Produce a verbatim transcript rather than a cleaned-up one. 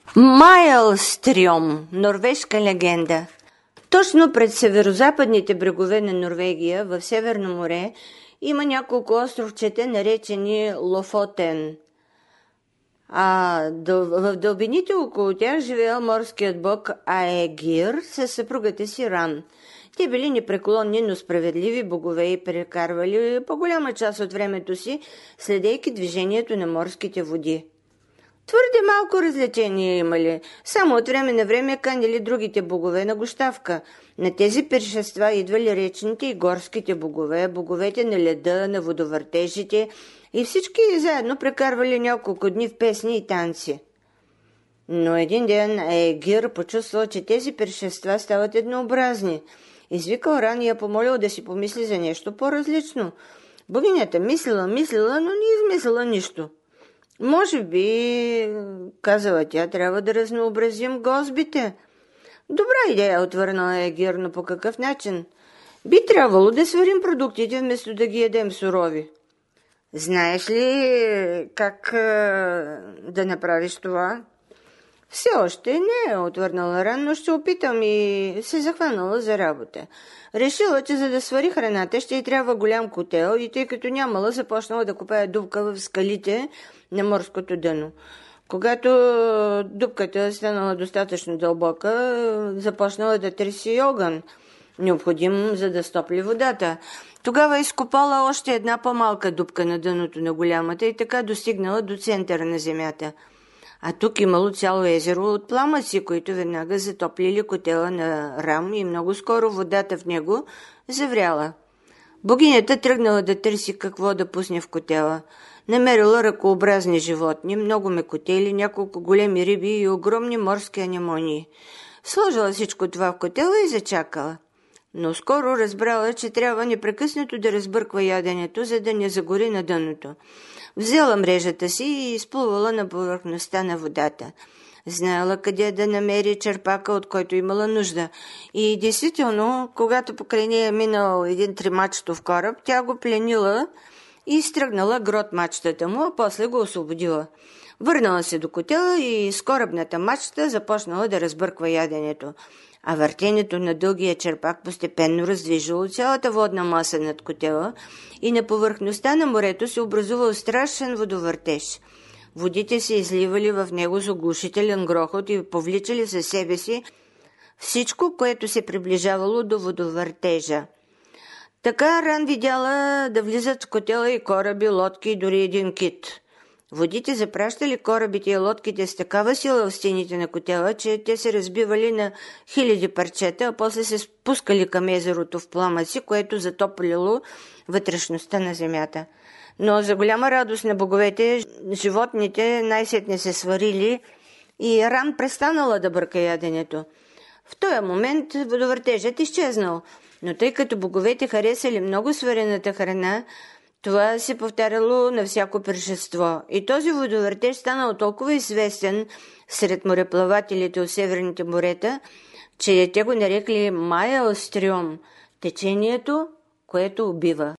Майлстрьом – норвежка легенда. Точно пред северозападните брегове на Норвегия, в Северно море, има няколко островчета, наречени Лофотен. А в дълбините около тях живеел морският бог Аегир със съпругата си Ран. Те били непреклонни, но справедливи богове и прекарвали по-голяма част от времето си, следейки движението на морските води. Твърде малко развлечения имали. Само от време на време канили другите богове на гощавка. На тези пиршества идвали речните и горските богове, боговете на леда, на водовъртежите и всички заедно прекарвали няколко дни в песни и танци. Но един ден Аегир почувствал, че тези пиршества стават еднообразни. Извикал Ран и я помолил да си помисли за нещо по-различно. Богинята мислила, мислила, но не измислила нищо. Може би, казала тя, трябва да разнообразим гозбите. Добра идея, отвърнала Аегир, но по какъв начин? Би трябвало да сварим продуктите, вместо да ги ядем сурови. Знаеш ли как да направиш това? Все още не, отвърнала Ран, но ще опитам и се захванала за работа. Решила, че за да свари храната ще й трябва голям котел и тъй като нямала, започнала да копае дупка в скалите на морското дъно. Когато дупката станала достатъчно дълбока, започнала да търси огън, необходим за да стопли водата. Тогава изкопала още една по-малка дупка на дъното на голямата и така достигнала до центъра на земята. А тук имало цяло езеро от пламъци, които веднага затоплили котела на Ран и много скоро водата в него завряла. Богинята тръгнала да търси какво да пусне в котела. Намерила ръкообразни животни, много мекотели, няколко големи риби и огромни морски анемонии. Сложила всичко това в котела и зачакала. Но скоро разбрала, че трябва непрекъснато да разбърква яденето, за да не загори на дъното. Взела мрежата си и изплувала на повърхността на водата. Знаела къде да намери черпака, от който имала нужда. И действително, когато покрай нея минал един тримачтов кораб, тя го пленила и изтръгнала грот мачтата му, а после го освободила. Върнала се до котела и с корабната мачта започнала да разбърква яденето. А въртенето на дългия черпак постепенно раздвижило цялата водна маса над котела и на повърхността на морето се образувал страшен водовъртеж. Водите се изливали в него с оглушителен грохот и повличали със себе си всичко, което се приближавало до водовъртежа. Така Ран видяла да влизат в котела и кораби, лодки и дори един кит. Водите запращали корабите и лодките с такава сила в стените на котела, че те се разбивали на хиляди парчета, а после се спускали към езерото в пламъци, което затоплило вътрешността на земята. Но за голяма радост на боговете, животните най-сетне се сварили и Ран престанала да бърка яденето. В този момент водовъртежът изчезнал, но тъй като боговете харесали много сварената храна, това се повтаряло на всяко пиршество. И този водовъртеж станал толкова известен сред мореплавателите от северните морета, че те го нарекли Майлстрьом – течението, което убива.